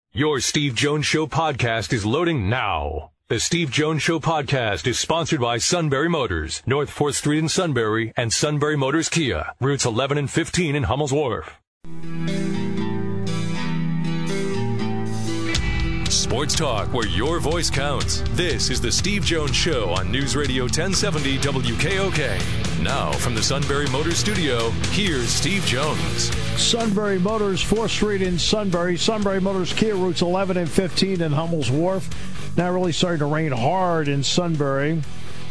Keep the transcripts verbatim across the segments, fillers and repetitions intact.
Your Steve Jones Show podcast is loading now. The Steve Jones Show podcast is sponsored by Sunbury Motors, North fourth Street in Sunbury, and Sunbury Motors Kia, routes eleven and fifteen in Hummel's Wharf. Sports talk where your voice counts. This is the Steve Jones Show on News Radio ten seventy W K O K. Now from the Sunbury Motors studio, here's Steve Jones. Sunbury Motors, fourth Street in Sunbury. Sunbury Motors Kia, routes eleven and fifteen in Hummel's Wharf. Now really starting to rain hard in Sunbury.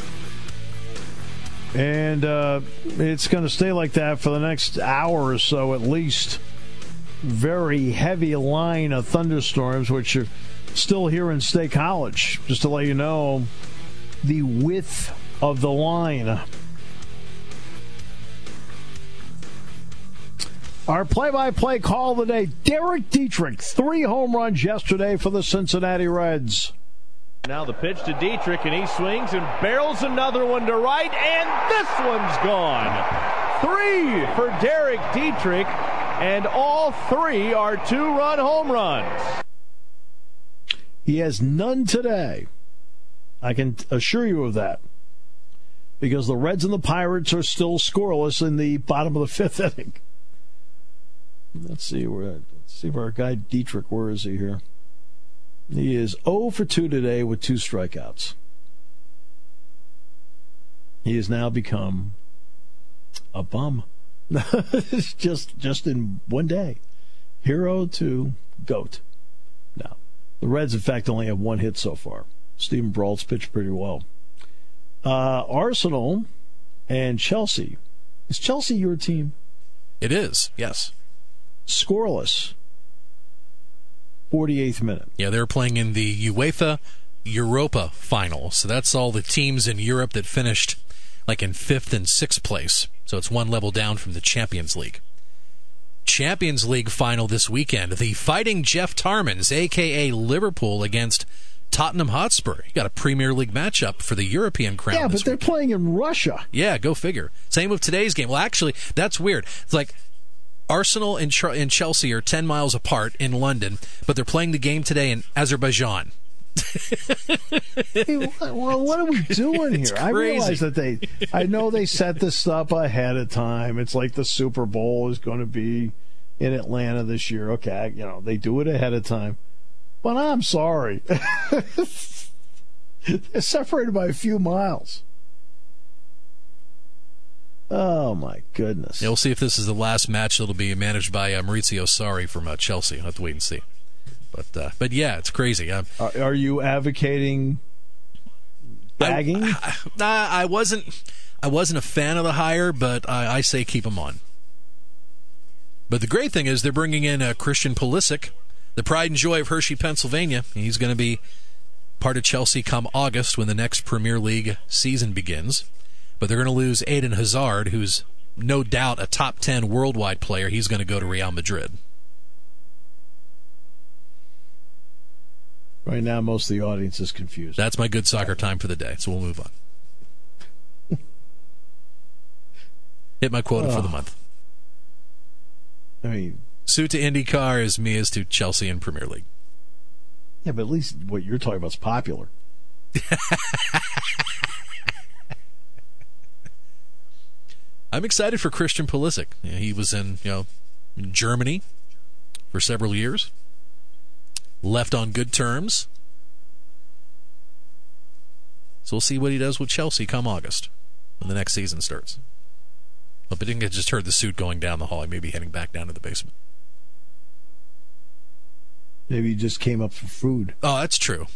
And uh, it's going to stay like that for the next hour or so at least. Very heavy line of thunderstorms, which are still here in State College. Just to let you know the width of the line. Our play-by-play call of the day, Derek Dietrich, three home runs yesterday for the Cincinnati Reds. Now the pitch to Dietrich, and he swings and barrels another one to right, and this one's gone. Three for Derek Dietrich, and all three are two-run home runs. He has none today. I can assure you of that. Because the Reds and the Pirates are still scoreless in the bottom of the fifth inning. Let's see where let's see where our guy Dietrich, where is he here? He is oh for two today with two strikeouts. He has now become a bum. just just in one day. Hero to GOAT. Now, the Reds, in fact, only have one hit so far. Steven Brault's pitched pretty well. Uh, Arsenal and Chelsea. Is Chelsea your team? It is, yes. Scoreless. forty-eighth minute. Yeah, they're playing in the UEFA Europa final. So that's all the teams in Europe that finished like in fifth and sixth place. So it's one level down from the Champions League. Champions League final this weekend. The Fighting Jeff Tarmans, a k a. Liverpool, against Tottenham Hotspur. You got a Premier League matchup for the European crown. Yeah, but they're weekend. playing in Russia. Yeah, go figure. Same with today's game. Well, actually, that's weird. It's like Arsenal and, Ch- and Chelsea are ten miles apart in London, but they're playing the game today in Azerbaijan. Hey, well, what are we doing here? I realize that they, I know they set this up ahead of time. It's like the Super Bowl is going to be in Atlanta this year. Okay, you know, they do it ahead of time. But I'm sorry. They're separated by a few miles. Oh, my goodness. Yeah, we'll see if this is the last match that'll be managed by uh, Maurizio Sarri from uh, Chelsea. I'll have to wait and see. But, uh, but yeah, it's crazy. Um, are, are you advocating bagging? I, I, I wasn't. I wasn't a fan of the hire, but I, I say keep him on. But the great thing is they're bringing in uh, Christian Pulisic, the pride and joy of Hershey, Pennsylvania. He's going to be part of Chelsea come August when the next Premier League season begins. But they're going to lose Eden Hazard, who's no doubt a top ten worldwide player. He's going to go to Real Madrid. Right now, most of the audience is confused. That's my good soccer time for the day, so we'll move on. Hit my quota oh. for the month. I mean, Sue to IndyCar as me is to Chelsea in Premier League. Yeah, but at least what you're talking about is popular. I'm excited for Christian Pulisic. He was in, you know, Germany for several years. Left on good terms. So we'll see what he does with Chelsea come August when the next season starts. But I think I just heard the suit going down the hall. I may be heading back down to the basement. Maybe you just came up for food. Oh, that's true.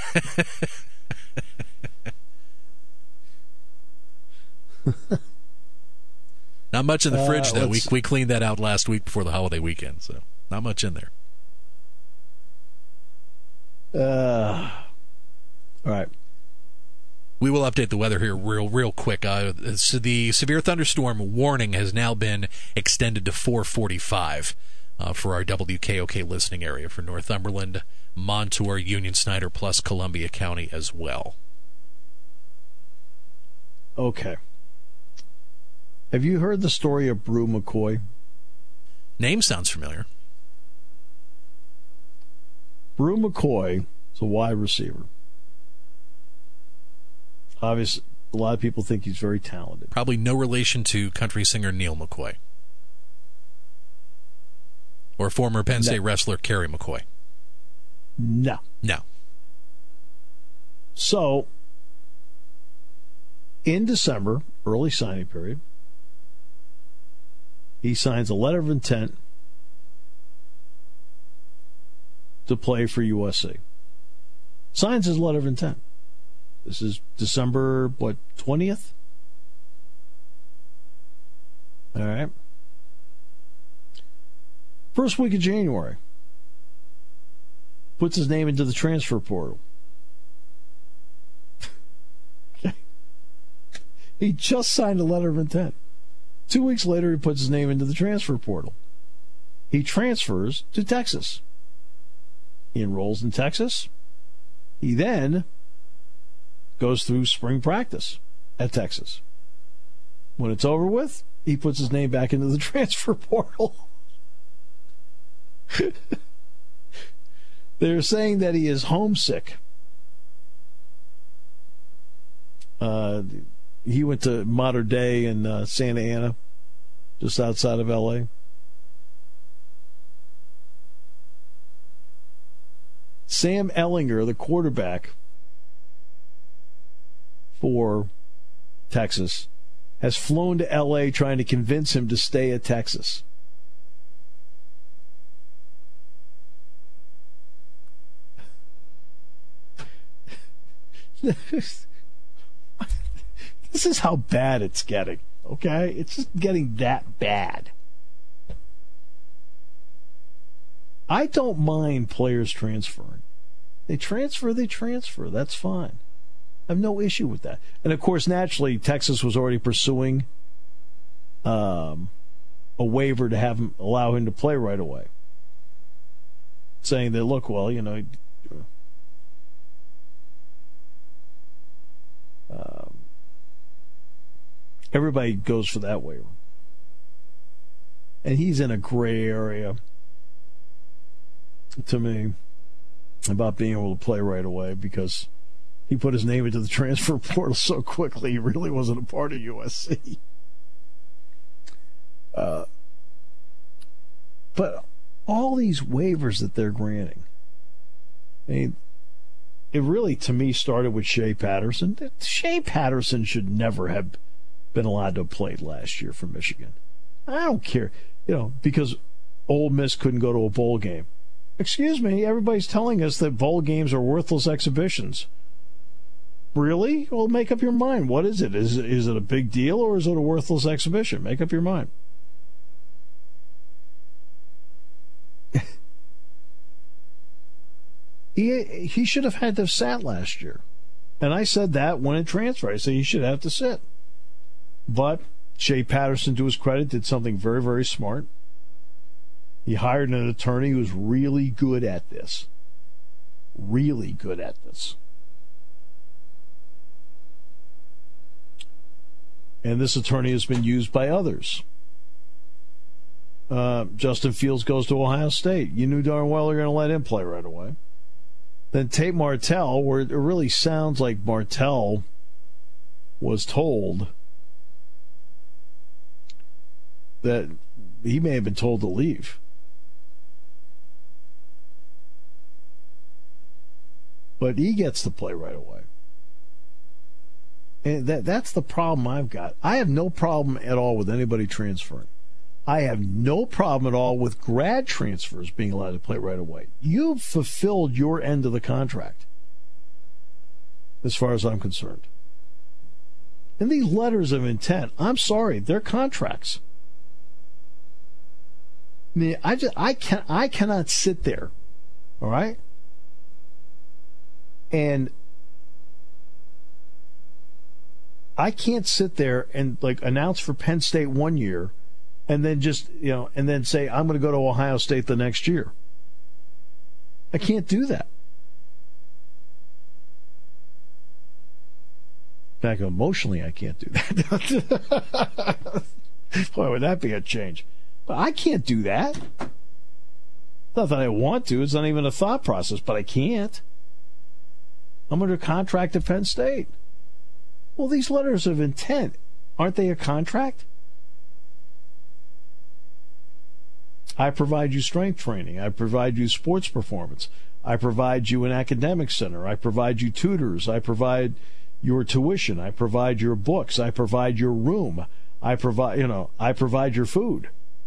Not much in the fridge, uh, though. We we cleaned that out last week before the holiday weekend, so not much in there. Uh, all right. We will update the weather here real real quick. Uh, so the severe thunderstorm warning has now been extended to four forty-five uh, for our W K O K listening area for Northumberland, Montour, Union Snyder, plus Columbia County as well. Okay. Have you heard the story of Brew McCoy? Name sounds familiar. Brew McCoy is a wide receiver. Obviously, a lot of people think he's very talented. Probably no relation to country singer Neil McCoy. Or former Penn State no. wrestler Kerry McCoy. No. No. So, in December, early signing period, he signs a letter of intent to play for U S C. Signs his letter of intent. This is December, what, twentieth? All right. First week of January. Puts his name into the transfer portal. Okay. He just signed a letter of intent. Two weeks later, he puts his name into the transfer portal. He transfers to Texas. He enrolls in Texas. He then goes through spring practice at Texas. When it's over with, he puts his name back into the transfer portal. They're saying that he is homesick. Uh, he went to Mater Dei in uh, Santa Ana, just outside of L A. Sam Ehlinger, the quarterback for Texas, has flown to L A trying to convince him to stay at Texas. This is how bad it's getting, okay? It's just getting that bad. I don't mind players transferring. They transfer, they transfer. That's fine. I have no issue with that. And, of course, naturally, Texas was already pursuing um, a waiver to have him, allow him to play right away. Saying that, look, well, you know, um, everybody goes for that waiver. And he's in a gray area to me about being able to play right away because he put his name into the transfer portal so quickly he really wasn't a part of U S C. Uh, but all these waivers that they're granting, I mean, it really, to me, started with Shea Patterson. Shea Patterson should never have been allowed to have played last year for Michigan. I don't care, you know, because Ole Miss couldn't go to a bowl game. Excuse me, everybody's telling us that bowl games are worthless exhibitions. Really? Well, make up your mind. What is it? Is, is it a big deal or is it a worthless exhibition? Make up your mind. he he should have had to have sat last year. And I said that when it transferred. I said he should have to sit. But Shea Patterson, to his credit, did something very, very smart. He hired an attorney who's really good at this. Really good at this. And this attorney has been used by others. Uh, Justin Fields goes to Ohio State. You knew darn well they're going to let him play right away. Then Tate Martell, where it really sounds like Martell was told that he may have been told to leave. But he gets to play right away. And that that's the problem I've got. I have no problem at all with anybody transferring. I have no problem at all with grad transfers being allowed to play right away. You've fulfilled your end of the contract, as far as I'm concerned. And these letters of intent, I'm sorry, they're contracts. I mean, I just I can I cannot sit there, all right, and I can't sit there and like announce for Penn State one year and then just, you know, and then say I'm going to go to Ohio State the next year. I can't do that. In fact, emotionally, I can't do that. Boy, would that be a change. But I can't do that. Not that I want to. It's not even a thought process, but I can't. I'm under contract at Penn State. Well, these letters of intent, aren't they a contract? I provide you strength training. I provide you sports performance. I provide you an academic center. I provide you tutors. I provide your tuition. I provide your books. I provide your room. I provide, you know, I provide your food.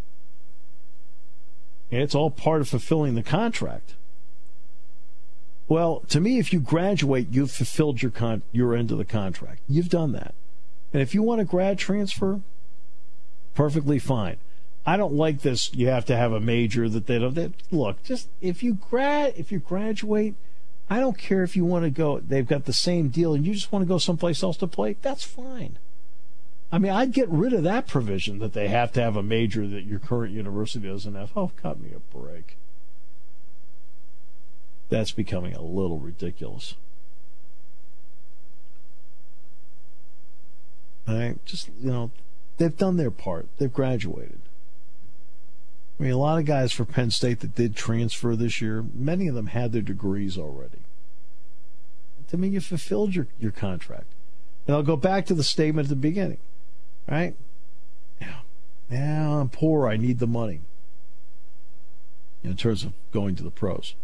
And it's all part of fulfilling the contract. Well, to me, if you graduate, you've fulfilled your con- your end of the contract. You've done that. And if you want a grad transfer, perfectly fine. I don't like this. You have to have a major that they don't. They, look, just if you grad, if you graduate, I don't care if you want to go. They've got the same deal, and you just want to go someplace else to play. That's fine. I mean, I'd get rid of that provision that they have to have a major that your current university doesn't have. Oh, cut me a break. That's becoming a little ridiculous. All right, just, you know, they've done their part. They've graduated. I mean, a lot of guys for Penn State that did transfer this year, many of them had their degrees already. To me, you fulfilled your, your contract. And I'll go back to the statement at the beginning, right? Now, now I'm poor. I need the money. In terms of going to the pros.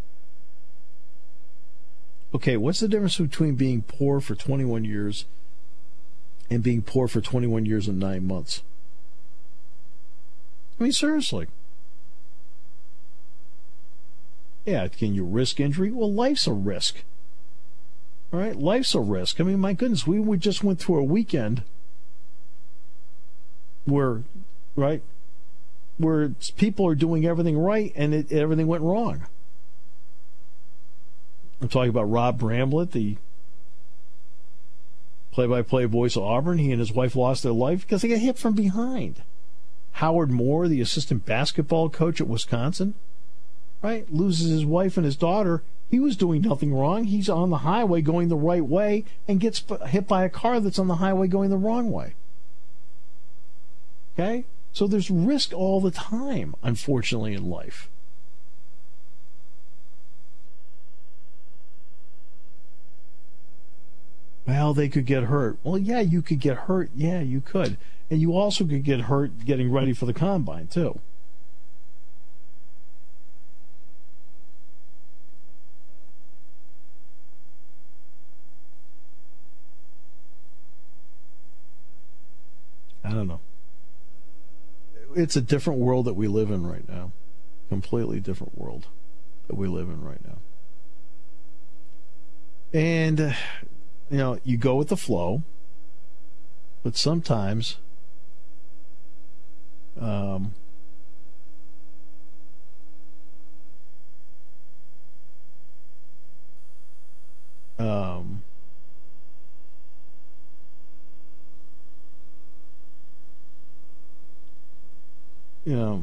Okay, what's the difference between being poor for twenty-one years and being poor for twenty-one years and nine months? I mean, seriously. Yeah, can you risk injury? Well, life's a risk. All right, life's a risk. I mean, my goodness, we, we just went through a weekend where, right, where people are doing everything right and it, everything went wrong. I'm talking about Rob Bramlett, the play-by-play voice of Auburn. He and his wife lost their life because they got hit from behind. Howard Moore, the assistant basketball coach at Wisconsin, right, loses his wife and his daughter. He was doing nothing wrong. He's on the highway going the right way and gets hit by a car that's on the highway going the wrong way. Okay? So there's risk all the time, unfortunately, in life. Well, they could get hurt. Well, yeah, you could get hurt. Yeah, you could. And you also could get hurt getting ready for the combine, too. I don't know. It's a different world that we live in right now. Completely different world that we live in right now. And, uh, you know, you go with the flow, but sometimes um, um, you know,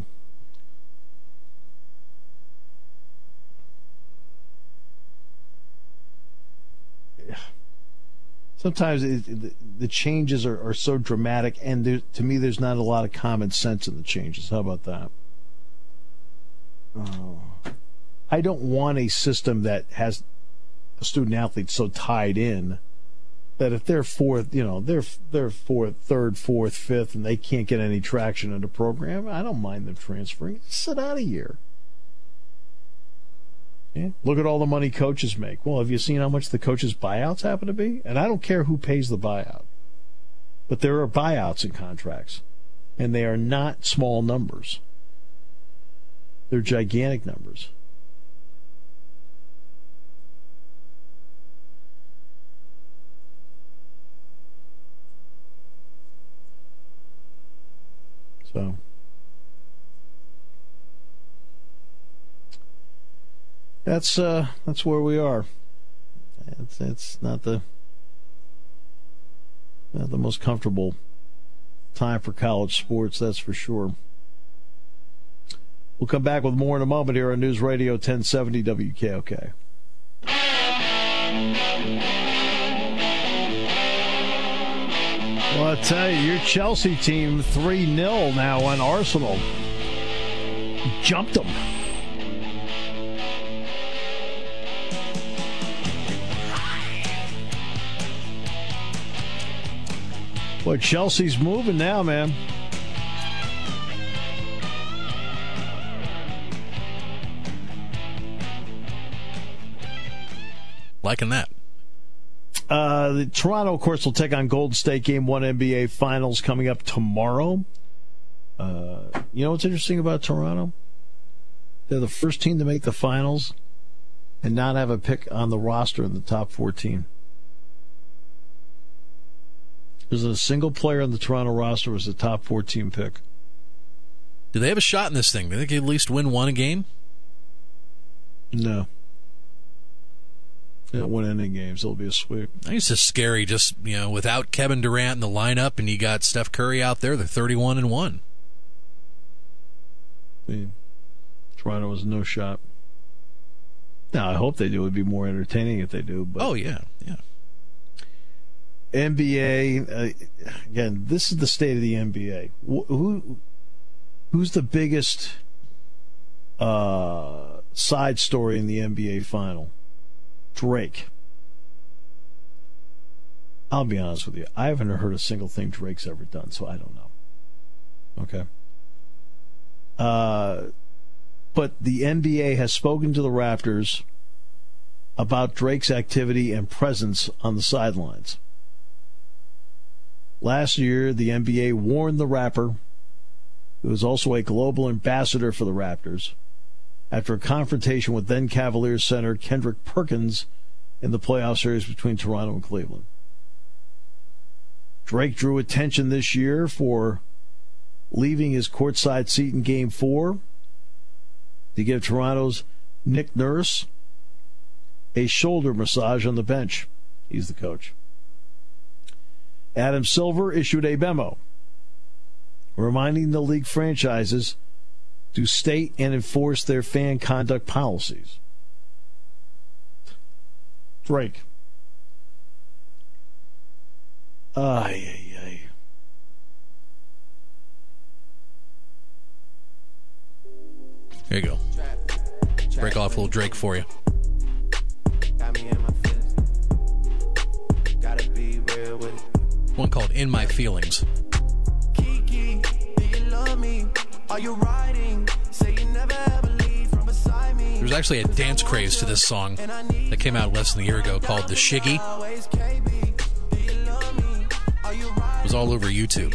sometimes it, it, the changes are, are so dramatic, and there, to me, there's not a lot of common sense in the changes. How about that? Oh. I don't want a system that has a student athlete so tied in that if they're fourth, you know, they're they're fourth, third, fourth, fifth, and they can't get any traction in the program, I don't mind them transferring. Sit out a year. Yeah. Look at all the money coaches make. Well, have you seen how much the coaches' buyouts happen to be? And I don't care who pays the buyout. But there are buyouts in contracts. And they are not small numbers. They're gigantic numbers. So... That's uh, that's where we are. It's it's not the not the most comfortable time for college sports, that's for sure. We'll come back with more in a moment here on News Radio ten seventy W K O K. Well, I tell you, your Chelsea team three nil now on Arsenal. Jumped them. Boy, Chelsea's moving now, man. Liking that. Uh, the Toronto, of course, will take on Golden State. Game one N B A Finals coming up tomorrow. Uh, you know what's interesting about Toronto? They're the first team to make the finals and not have a pick on the roster in the top fourteen. There's a single player on the Toronto roster was a top fourteen pick. Do they have a shot in this thing? Do they think they at least win one a game? No. They don't win any games. It'll be a sweep. I think it's just scary. Just, you know, without Kevin Durant in the lineup, and you got Steph Curry out there, they're thirty-one and one. I mean, Toronto has no shot. Now, I hope they do. It would be more entertaining if they do. But oh yeah, yeah. N B A uh, again. This is the state of the N B A. Wh- who, who's the biggest uh, side story in the N B A final? Drake. I'll be honest with you. I haven't heard a single thing Drake's ever done, so I don't know. Okay. Uh, but the N B A has spoken to the Raptors about Drake's activity and presence on the sidelines. Last year, the N B A warned the rapper, who is also a global ambassador for the Raptors, after a confrontation with then Cavaliers center Kendrick Perkins in the playoff series between Toronto and Cleveland. Drake drew attention this year for leaving his courtside seat in Game four to give Toronto's Nick Nurse a shoulder massage on the bench. He's the coach. Adam Silver issued a memo reminding the league franchises to state and enforce their fan conduct policies. Drake. Ay, ay, ay. There you go. Break off a little Drake for you. One called In My Feelings. Kiki, do you love me? Are you riding? Say you never ever leave from beside me. There's actually a dance craze to this song that came out less than a year ago called The Shiggy. It was all over YouTube.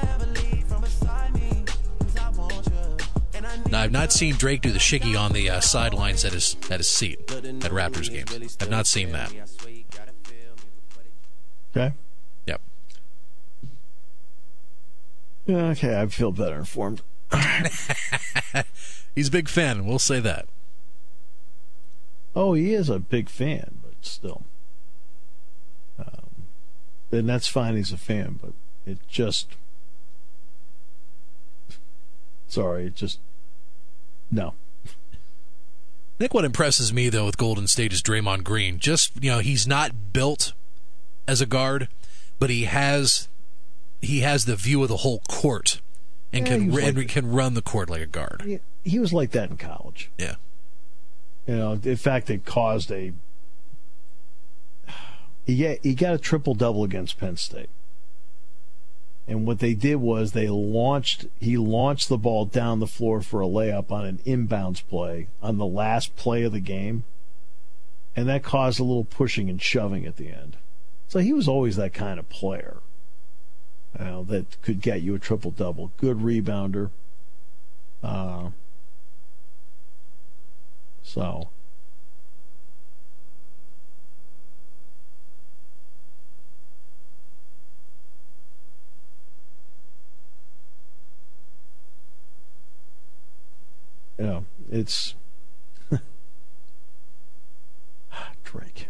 Now, I've not seen Drake do the Shiggy on the uh, sidelines at his at his seat at Raptors games. I've not seen that. Okay. Yep. Yeah, okay, I feel better informed. He's a big fan, we'll say that. Oh, he is a big fan, but still. Um, and that's fine, he's a fan, but it just... Sorry, it just... No. I think what impresses me, though, with Golden State is Draymond Green. Just, you know, he's not built as a guard, but he has he has the view of the whole court and Yeah, can he was and like- can run the court like a guard. He, he was like that in college. Yeah. You know, in fact, it caused a... He got, he got a triple-double against Penn State. And what they did was they launched, he launched the ball down the floor for a layup on an inbounds play on the last play of the game. And that caused a little pushing and shoving at the end. So he was always that kind of player, you know, that could get you a triple-double. Good rebounder. Uh, so... You know, it's Drake.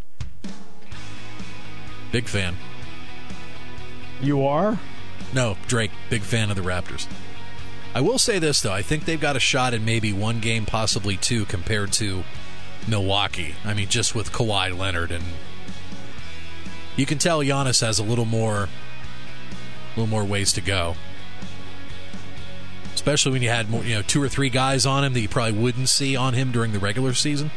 Big fan. You are? No, Drake, big fan of the Raptors. I will say this, though. I think they've got a shot in maybe one game, possibly two, compared to Milwaukee. I mean, just with Kawhi Leonard. And you can tell Giannis has a little more, a little more ways to go. Especially when you had more, you know, two or three guys on him that you probably wouldn't see on him during the regular season.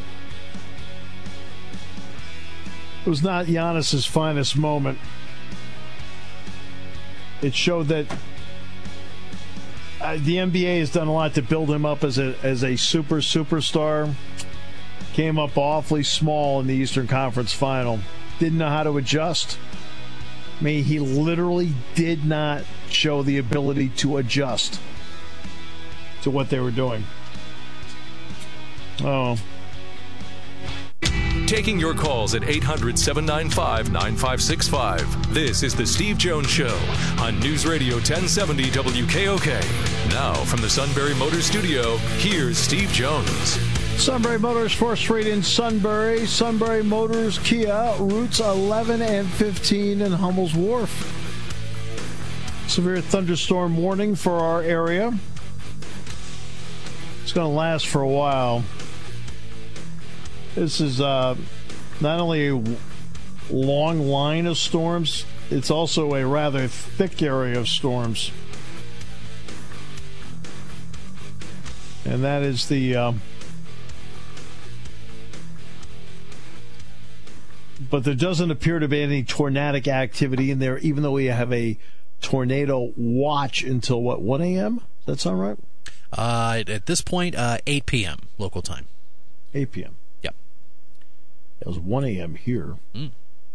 It was not Giannis's finest moment. it showed that uh, the N B A has done a lot to build him up as a as a super superstar. Came up awfully small in the Eastern Conference Final. Didn't know how to adjust. I mean, he literally did not show the ability to adjust to what they were doing. Oh. Taking your calls at eight hundred, seven nine five, nine five six five. This is the Steve Jones Show on News Radio ten seventy W K O K. Now from the Sunbury Motors Studio, here's Steve Jones. Sunbury Motors, fourth Street in Sunbury. Sunbury Motors, Kia, routes eleven and fifteen in Hummel's Wharf. Severe thunderstorm warning for our area. It's going to last for a while. This is uh, not only a long line of storms, it's also a rather thick area of storms. And that is the... Uh, but there doesn't appear to be any tornadic activity in there, even though we have a tornado watch until, what, one a.m.? Does that sound right? Uh, at this point, uh, eight p.m. local time. eight p.m. Yep. It was one a.m. here. Mm.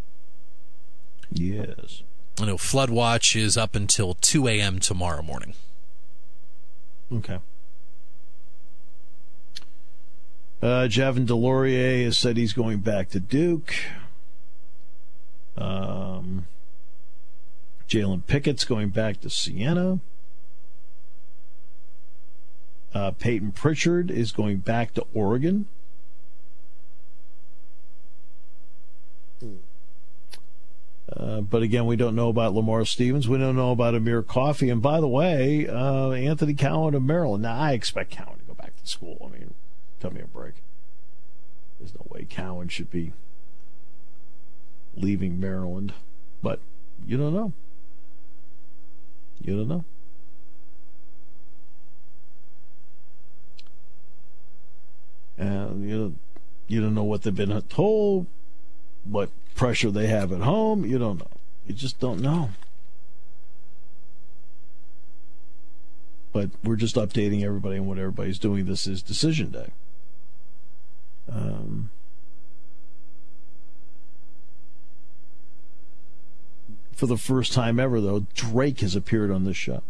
Yes. I know flood watch is up until two a.m. tomorrow morning. Okay. Uh, Javin DeLaurier has said he's going back to Duke. Um, Jalen Pickett's going back to Siena. Uh, Peyton Pritchard is going back to Oregon. Uh, but again, we don't know about Lamar Stevens. We don't know about Amir Coffey. And by the way, uh, Anthony Cowan of Maryland. Now, I expect Cowan to go back to school. I mean, cut me a break. There's no way Cowan should be leaving Maryland. But you don't know. You don't know. And you know, you don't know what they've been told, what pressure they have at home. You don't know. You just don't know. But we're just updating everybody on what everybody's doing. This is decision day. Um, for the first time ever, though, Drake has appeared on this show.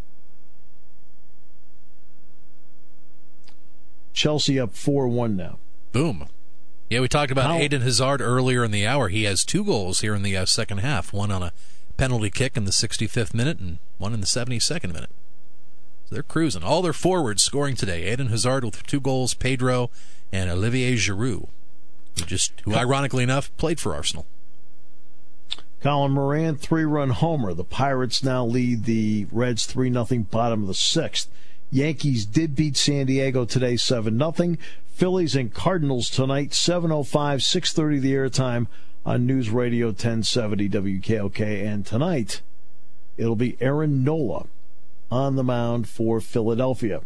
Chelsea up four one now. Boom. Yeah, we talked about How? Aiden Hazard earlier in the hour. He has two goals here in the uh, second half, one on a penalty kick in the sixty-fifth minute and one in the seventy-second minute. So they're cruising. All their forwards scoring today. Aiden Hazard with two goals, Pedro and Olivier Giroud, who just, who ironically enough, played for Arsenal. Colin Moran, three-run homer. The Pirates now lead the Reds three nothing bottom of the sixth. Yankees did beat San Diego today seven nothing. Phillies and Cardinals tonight, seven oh five, six thirty the airtime on News Radio ten seventy W K O K. And tonight, it'll be Aaron Nola on the mound for Philadelphia.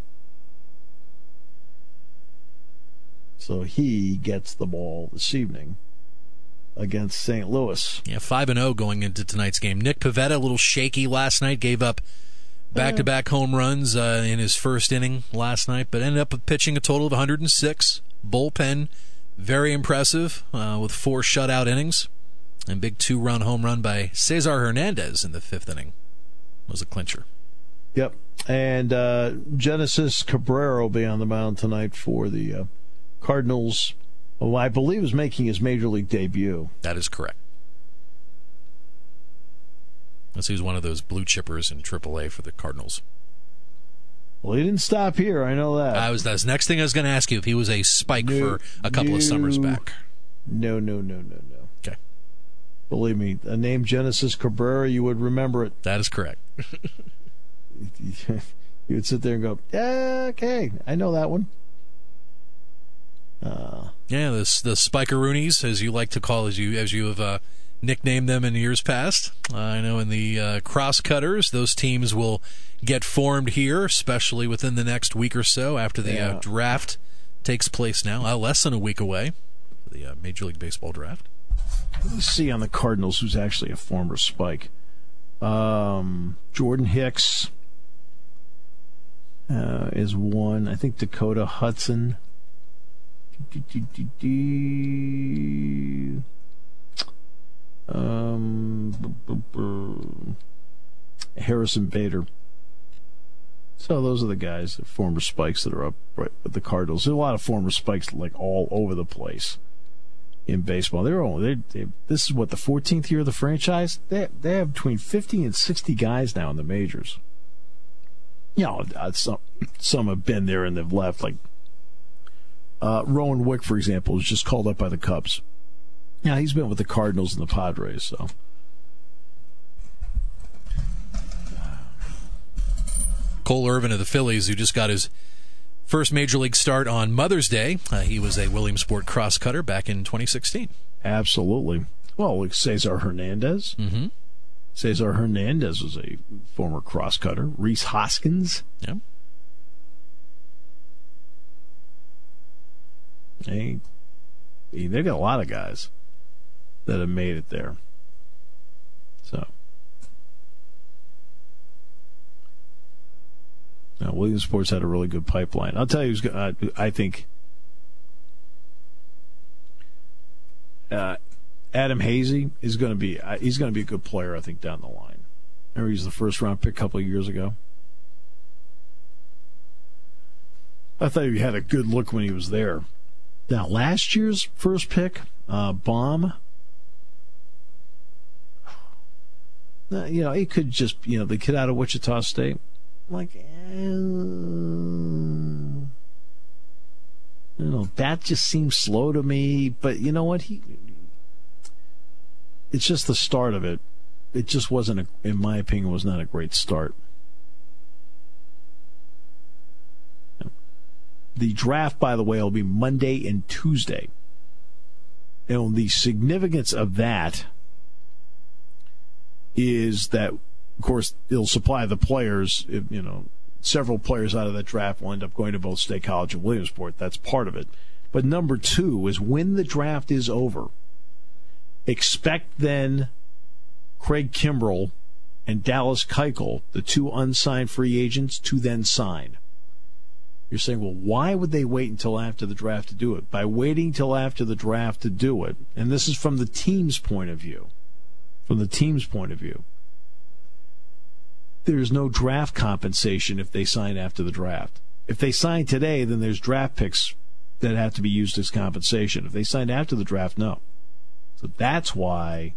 So he gets the ball this evening against Saint Louis. Yeah, five and oh going into tonight's game. Nick Pivetta, a little shaky last night, gave up back-to-back home runs uh, in his first inning last night, but ended up pitching a total of one hundred six. Bullpen, very impressive, uh, with four shutout innings. And big two-run home run by Cesar Hernandez in the fifth inning was a clincher. Yep. And uh, Genesis Cabrera will be on the mound tonight for the uh, Cardinals, who I believe is making his Major League debut. That is correct. Unless he was one of those blue chippers in triple A for the Cardinals. Well, he didn't stop here. I know that. I was that's the next thing I was going to ask you, if he was a spike No, for a couple no, of summers back. No, no, no, no, no. Okay. Believe me, a name Genesis Cabrera, you would remember it. That is correct. You would sit there and go, yeah, okay, I know that one. Uh, yeah, the the Spikeroonies, as you like to call, as you as you have uh, nicknamed them in years past. Uh, I know in the uh, Crosscutters, those teams will get formed here, especially within the next week or so after the yeah. uh, draft takes place now, uh, less than a week away, for the uh, Major League Baseball draft. Let me see on the Cardinals who's actually a former Spike. Um, Jordan Hicks uh, is one. I think Dakota Hudson. Um, Harrison Bader. So those are the guys, the former Spikes that are up right with the Cardinals. There's a lot of former Spikes like all over the place in baseball. They're all they. they this is what the fourteenth year of the franchise. They they have between fifty and sixty guys now in the majors. You know, some some have been there and they've left. Like uh, Rowan Wick, for example, was just called up by the Cubs. Yeah, he's been with the Cardinals and the Padres. So. Cole Irvin of the Phillies, who just got his first major league start on Mother's Day. Uh, he was a Williamsport cross-cutter back in twenty sixteen. Absolutely. Well, like Cesar Hernandez. Mm-hmm. Cesar Hernandez was a former cross-cutter. Reese Hoskins. Yeah. They, they got a lot of guys that have made it there. So. Now, Williamsport's had a really good pipeline. I'll tell you, who's, uh, I think uh, Adam Hazy is going to be uh, he's going to be a good player. I think down the line. Remember, he was the first round pick a couple of years ago. I thought he had a good look when he was there. Now, last year's first pick, uh, Baum. Uh, you know, he could just you know the kid out of Wichita State. Like, eh, you know, that just seems slow to me. But you know what? He, it's just the start of it. It just wasn't, a, in my opinion, was not a great start. The draft, by the way, will be Monday and Tuesday. And the significance of that is that, of course, it'll supply the players, you know, several players out of that draft will end up going to both State College and Williamsport. That's part of it. But number two is when the draft is over, expect then Craig Kimbrell and Dallas Keuchel, the two unsigned free agents, to then sign. You're saying, well, why would they wait until after the draft to do it? By waiting till after the draft to do it, and this is from the team's point of view, from the team's point of view, there's no draft compensation if they sign after the draft. If they sign today, then there's draft picks that have to be used as compensation. If they sign after the draft, no. So that's why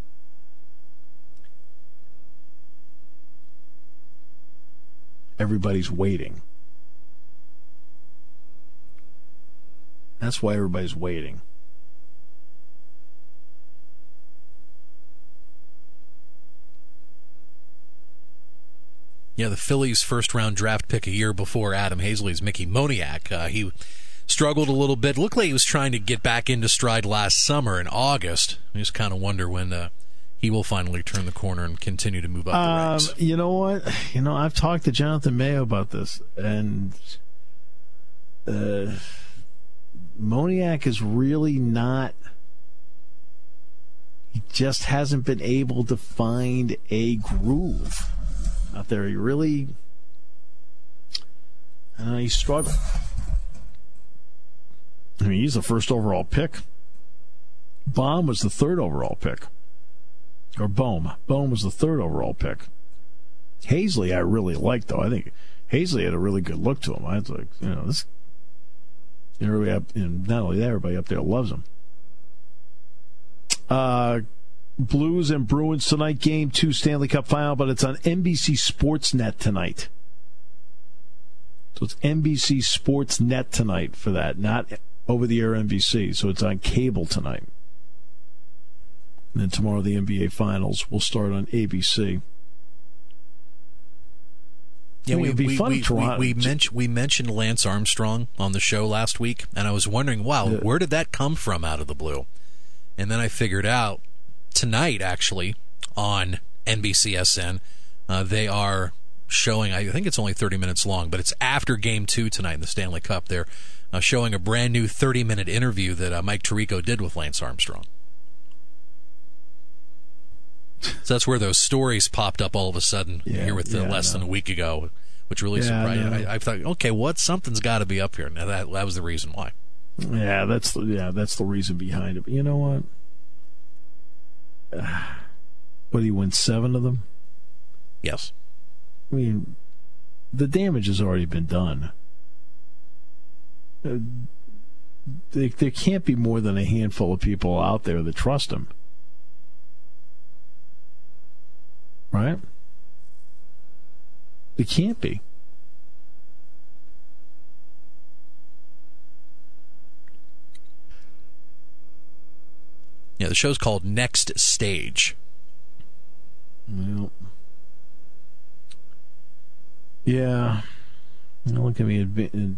everybody's waiting. That's why everybody's waiting. Yeah, the Phillies' first-round draft pick a year before Adam Hazley's Mickey Moniak. Uh, he struggled a little bit. Looked like he was trying to get back into stride last summer in August. I just kind of wonder when uh, he will finally turn the corner and continue to move up the um, ranks. You know what? You know, I've talked to Jonathan Mayo about this, and uh, Moniak is really not... He just hasn't been able to find a groove out there. He really, I don't know, he's struggling. I mean, he's the first overall pick. Baum was the third overall pick. Or Bohm. Bohm was the third overall pick. Hazley I really liked, though. I think Hazley had a really good look to him. I was like, you know, this, everybody up, and not only that, everybody up there loves him. Uh, Blues and Bruins tonight, game two Stanley Cup final, but it's on N B C Sportsnet tonight. So it's N B C Sportsnet tonight for that, not over-the-air N B C. So it's on cable tonight. And then tomorrow the N B A Finals will start on A B C. Yeah, I mean, we it'd be we, fun we, to we, we, mentioned, we mentioned Lance Armstrong on the show last week, and I was wondering, wow, yeah. where did that come from out of the blue? And then I figured out tonight, actually, on N B C S N, uh, they are showing, I think it's only thirty minutes long, but it's after Game two tonight in the Stanley Cup. They're uh, showing a brand new thirty-minute interview that uh, Mike Tirico did with Lance Armstrong. So that's where those stories popped up all of a sudden Yeah, here with the yeah, less I than a know. week ago, which really Yeah, I surprised know. me. I, I thought, okay, what? Something's got to be up here. Now that that was the reason why. Yeah, that's the yeah, that's the reason behind it. But you know what? What, did he win seven of them? Yes. I mean, the damage has already been done. Uh, there, there can't be more than a handful of people out there that trust him. Right? There can't be. Yeah, the show's called Next Stage. Well, yeah. Now look at me. adva-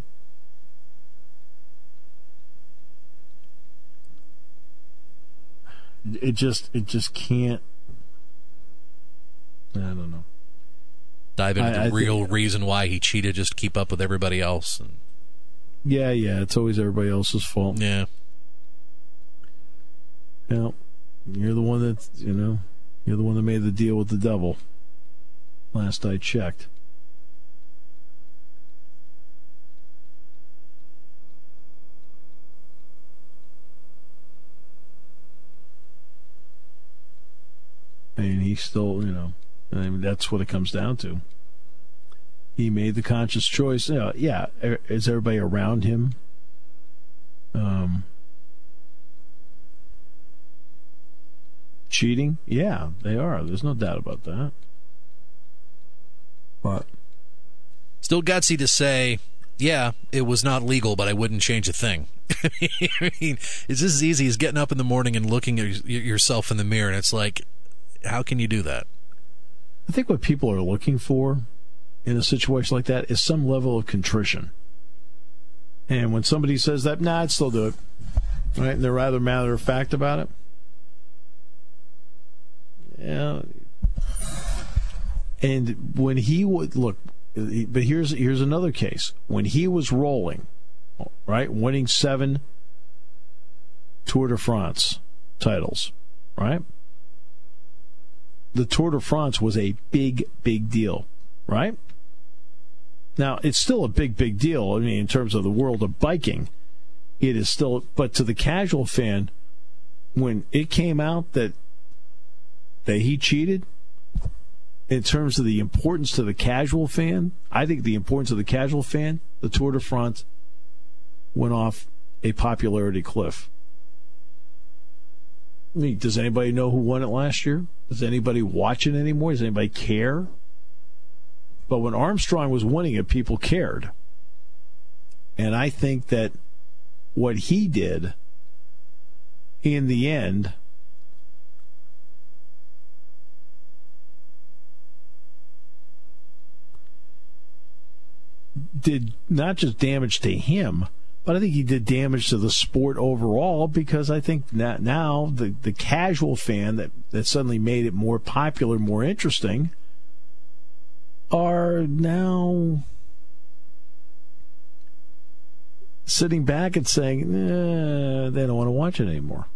It just, it just can't. I don't know. Dive into I- the I real think- reason why he cheated, just to keep up with everybody else. And, Yeah, yeah. It's always everybody else's fault. yeah. Yeah, you're the one that, you know, you're the one that made the deal with the devil. Last I checked. And he still, you know, I mean, that's what it comes down to. He made the conscious choice. You know, yeah, is everybody around him? Um. Cheating? Yeah, they are. There's no doubt about that. But Still gutsy to say, yeah, it was not legal, but I wouldn't change a thing. I mean, it's just as easy as getting up in the morning and looking at y- yourself in the mirror, and it's like, how can you do that? I think what people are looking for in a situation like that is some level of contrition. And when somebody says that, nah, I'd still do it. Right? And they're rather matter of fact about it. Yeah. And when he would look, but here's here's another case. When he was rolling, right, winning seven Tour de France titles, right? The Tour de France was a big, big deal, right? Now, it's still a big, big deal. I mean, in terms of the world of biking, it is still, but to the casual fan, when it came out that that he cheated, in terms of the importance to the casual fan, I think the importance of the casual fan, the Tour de France went off a popularity cliff. I mean, does anybody know who won it last year? Does anybody watch it anymore? Does anybody care? But when Armstrong was winning it, people cared. And I think that what he did in the end did not just damage to him, but I think he did damage to the sport overall, because I think that now the, the casual fan that, that suddenly made it more popular, more interesting, are now sitting back and saying, eh, they don't want to watch it anymore.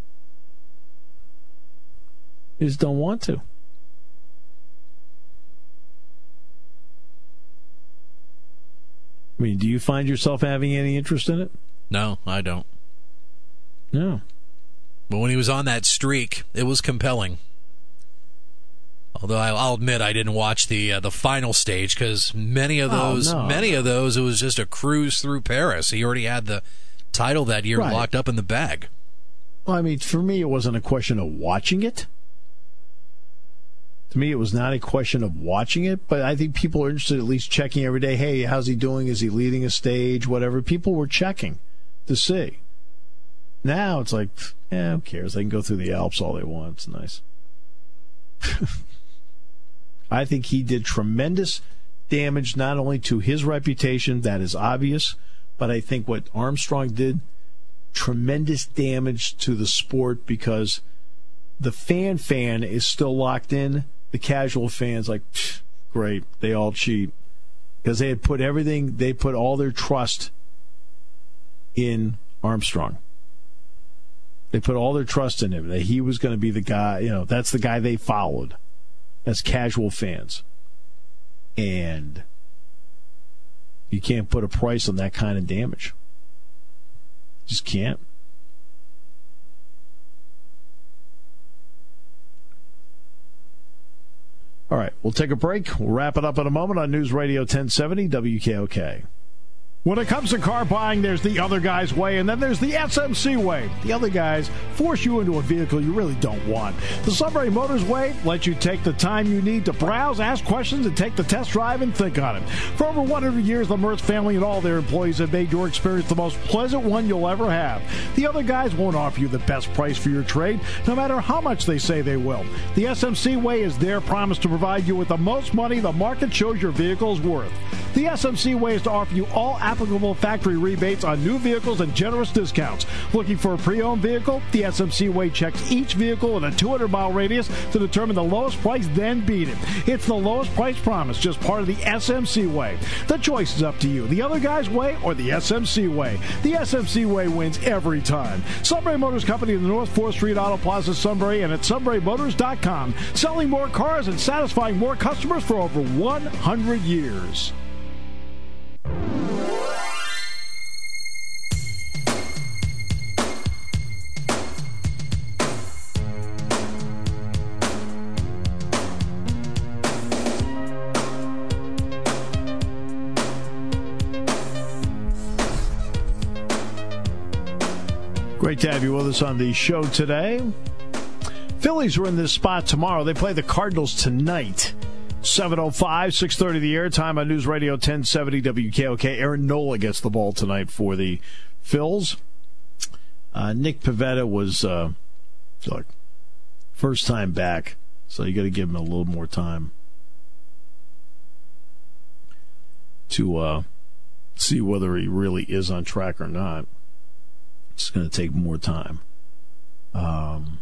They just don't want to. I mean, do you find yourself having any interest in it? No, I don't. No. But when he was on that streak, it was compelling. Although I'll admit I didn't watch the uh, the final stage, because many of those, Oh, no. many of those, it was just a cruise through Paris. He already had the title that year Right. locked up in the bag. Well, I mean, for me, it wasn't a question of watching it. To me, it was not a question of watching it, but I think people are interested, at least checking every day. Hey, how's he doing? Is he leading a stage? Whatever. People were checking to see. Now it's like, eh, who cares? They can go through the Alps all they want. It's nice. I think he did tremendous damage, not only to his reputation, that is obvious, but I think what Armstrong did, tremendous damage to the sport, because the fan fan is still locked in. The casual fan's like, great, they all cheat. Because they had put everything, they put all their trust in Armstrong. They put all their trust in him, that he was going to be the guy, you know, that's the guy they followed. as casual fans. And you can't put a price on that kind of damage. Just can't. All right, we'll take a break. We'll wrap it up in a moment on News Radio ten seventy W K O K. When it comes to car buying, there's the other guy's way, and then there's the S M C way. The other guys force you into a vehicle you really don't want. The Sunbury Motors way lets you take the time you need to browse, ask questions, and take the test drive and think on it. For over one hundred years, the Mertz family and all their employees have made your experience the most pleasant one you'll ever have. The other guys won't offer you the best price for your trade, no matter how much they say they will. The S M C way is their promise to provide you with the most money the market shows your vehicle is worth. The S M C way is to offer you all applicable factory rebates on new vehicles and generous discounts. Looking for a pre-owned vehicle? The S M C way checks each vehicle in a two hundred mile radius to determine the lowest price, then beat it. It's the lowest price promise, just part of the S M C way. The choice is up to you. The other guy's way or the S M C way. The S M C way wins every time. Sunbury Motors Company in the North fourth Street Auto Plaza, Sunbury, and at sunbury motors dot com. Selling more cars and satisfying more customers for over one hundred years. Great to have you with us on the show today. Phillies are in this spot tomorrow. They play the Cardinals tonight. seven oh five, six thirty the airtime on News Radio ten seventy W K O K. Aaron Nola gets the ball tonight for the Phils. Uh, Nick Pivetta was uh, look, first time back, so you got to give him a little more time to uh, see whether he really is on track or not. It's going to take more time. Um,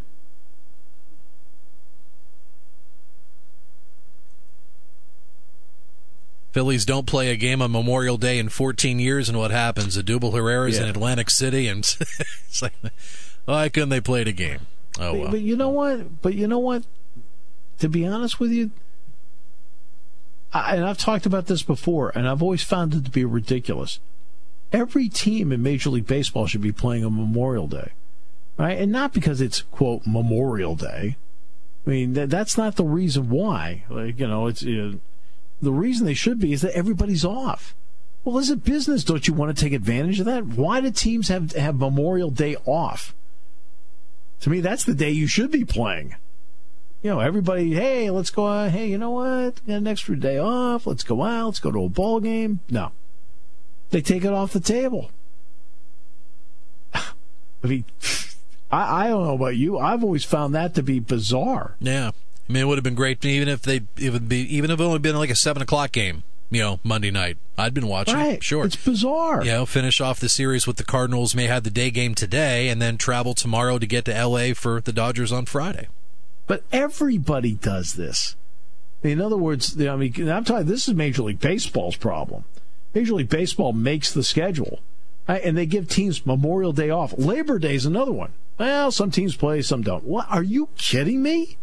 Phillies don't play a game on Memorial Day in fourteen years, and what happens? Odubel Herrera's yeah. in Atlantic City, and it's like, why couldn't they play the game? Oh, well. But, but you know what? But you know what? To be honest with you, I, and I've talked about this before, and I've always found it to be ridiculous. Every team in Major League Baseball should be playing on Memorial Day, right? And not because it's, quote, Memorial Day. I mean, that, that's not the reason why. Like, you know, it's uh, the reason they should be is that everybody's off. Well, as a business, don't you want to take advantage of that? Why do teams have have Memorial Day off? To me, that's the day you should be playing. You know, everybody, hey, let's go out. Hey, you know what? Got an extra day off. Let's go out. Let's go to a ball game. No. They take it off the table. I mean, I, I don't know about you. I've always found that to be bizarre. Yeah. I mean, it would have been great even if they even be even if it only been like a seven o'clock game, you know, Monday night. I'd been watching right. it. Sure. It's bizarre. You know, finish off the series with the Cardinals, may have the day game today, and then travel tomorrow to get to L A for the Dodgers on Friday. But everybody does this. In other words, I mean, I'm talking, this is Major League Baseball's problem. Major League Baseball makes the schedule, right? And they give teams Memorial Day off. Labor Day is another one. Well, some teams play, some don't. What? Are you kidding me?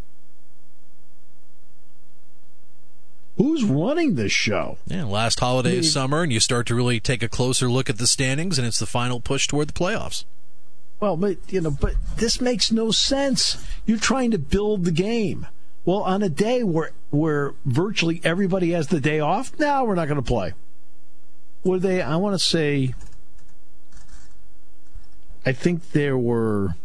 Who's running this show? Yeah, last holiday I mean, of summer, and you start to really take a closer look at the standings, and it's the final push toward the playoffs. Well, but you know, but this makes no sense. You're trying to build the game. Well, on a day where where virtually everybody has the day off, no, we're not going to play. Were they? I want to say. I think there were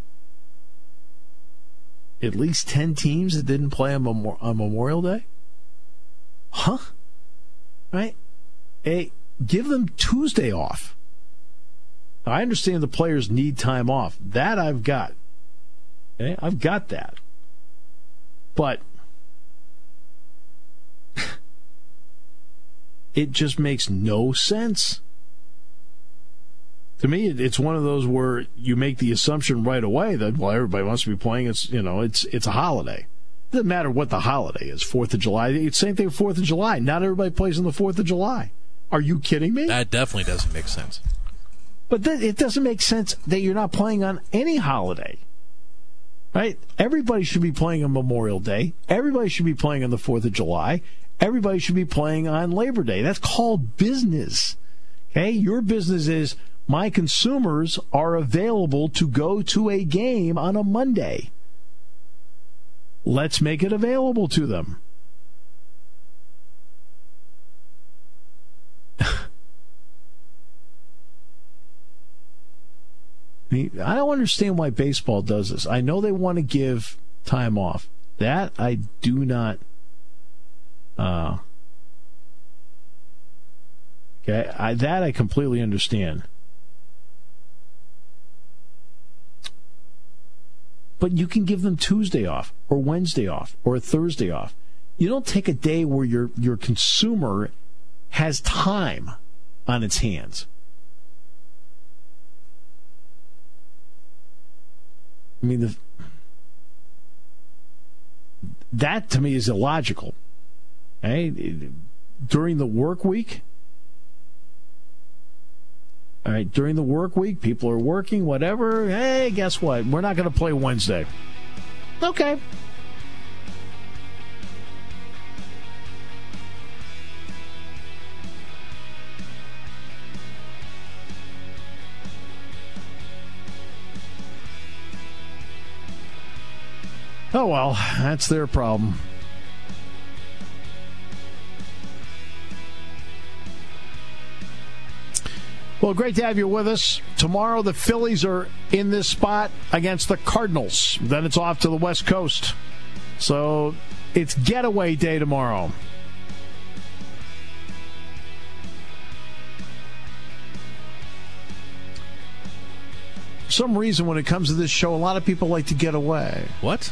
at least ten teams that didn't play on, Mem- on Memorial Day. Huh? Right? Hey, give them Tuesday off. I understand the players need time off. That I've got. Okay? I've got that. But it just makes no sense. To me, it's one of those where you make the assumption right away that, well, everybody must be playing. It's, you know, it's it's a holiday. It doesn't matter what the holiday is. Fourth of July. It's the same thing with Fourth of July. Not everybody plays on the Fourth of July. Are you kidding me? That definitely doesn't make sense. But th- it doesn't make sense that you're not playing on any holiday. Right? Everybody should be playing on Memorial Day. Everybody should be playing on the fourth of July. Everybody should be playing on Labor Day. That's called business. Okay? Your business is my consumers are available to go to a game on a Monday. Let's make it available to them. I mean, I don't understand why baseball does this. I know they want to give time off. That I do not. Uh, okay, I, that I completely understand. But you can give them Tuesday off, or Wednesday off, or Thursday off. You don't take a day where your your consumer has time on its hands. I mean, the, that to me is illogical. Okay? During the work week, all right, during the work week, people are working, whatever. Hey, guess what? We're not going to play Wednesday. Okay. Oh, well, that's their problem. Well, great to have you with us. Tomorrow, the Phillies are in this spot against the Cardinals. Then it's off to the West Coast. So it's getaway day tomorrow. For some reason, when it comes to this show, a lot of people like to get away. What?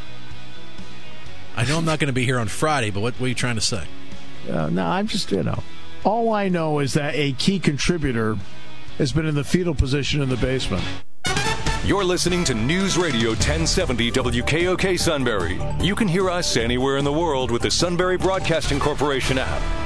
I know I'm not going to be here on Friday, but what, what are you trying to say? Uh, no, I'm just, you know. All I know is that a key contributor has been in the fetal position in the basement. You're listening to News Radio ten seventy W K O K Sunbury. You can hear us anywhere in the world with the Sunbury Broadcasting Corporation app.